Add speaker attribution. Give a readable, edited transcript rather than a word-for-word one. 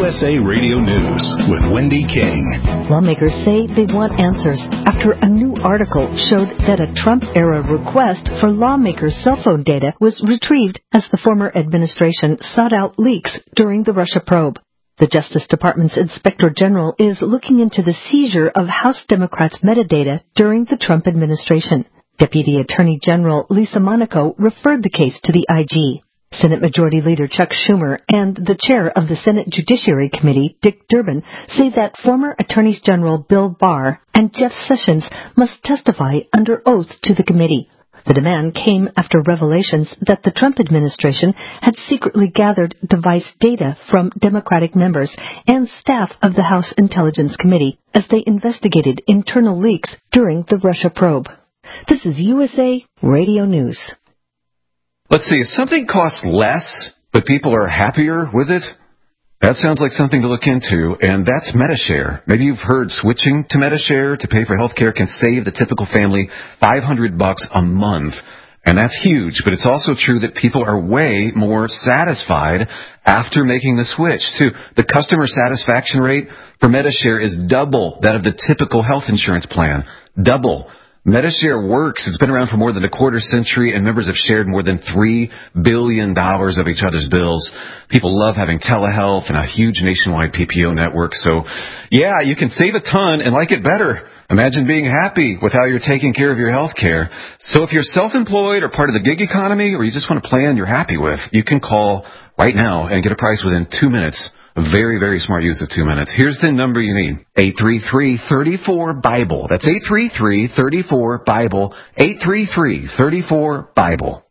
Speaker 1: USA Radio News with Wendy King.
Speaker 2: Lawmakers say they want answers after a new article showed that a Trump-era request for lawmakers' cell phone data was retrieved as the former administration sought out leaks during the Russia probe. The Justice Department's Inspector General is looking into the seizure of House Democrats' metadata during the Trump administration. Deputy Attorney General Lisa Monaco referred the case to the IG. Senate Majority Leader Chuck Schumer and the chair of the Senate Judiciary Committee, Dick Durbin, say that former Attorneys General Bill Barr and Jeff Sessions must testify under oath to the committee. The demand came after revelations that the Trump administration had secretly gathered device data from Democratic members and staff of the House Intelligence Committee as they investigated internal leaks during the Russia probe. This is USA Radio News.
Speaker 3: Let's see, if something costs less, but people are happier with it, that sounds like something to look into, and that's Medi-Share. Maybe you've heard switching to Medi-Share to pay for health care can save the typical family $500 a month. And that's huge, but it's also true that people are way more satisfied after making the switch, too. The customer satisfaction rate for Medi-Share is double that of the typical health insurance plan. Double. Medi-Share works. It's been around for more than a quarter century, and members have shared more than $3 billion of each other's bills. People love having telehealth and a huge nationwide PPO network. So, yeah, you can save a ton and like it better. Imagine being happy with how you're taking care of your health care. So if you're self-employed or part of the gig economy, or you just want a plan you're happy with, you can call right now and get a price within 2 minutes. Very, very smart use of 2 minutes. Here's the number you need. 833-34-BIBLE. That's 833-34-BIBLE. 833-34-BIBLE.